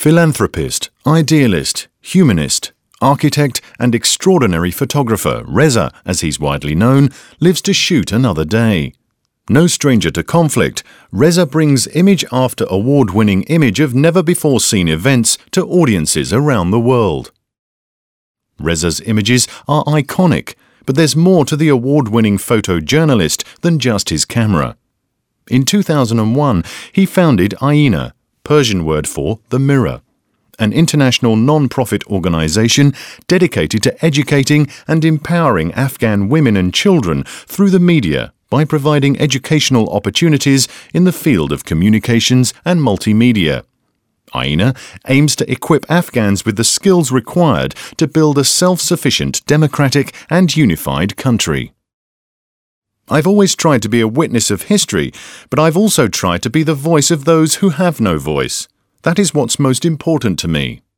Philanthropist, idealist, humanist, architect and extraordinary photographer, Reza, as he's widely known, lives to shoot another day. No stranger to conflict, Reza brings image after award-winning image of never-before-seen events to audiences around the world. Reza's images are iconic, but there's more to the award-winning photojournalist than just his camera. In 2001, he founded Ayna, Persian word for the mirror, an international non-profit organization dedicated to educating and empowering Afghan women and children through the media by providing educational opportunities in the field of communications and multimedia. Ayna aims to equip Afghans with the skills required to build a self-sufficient, democratic and unified country. I've always tried to be a witness of history, but I've also tried to be the voice of those who have no voice. That is what's most important to me.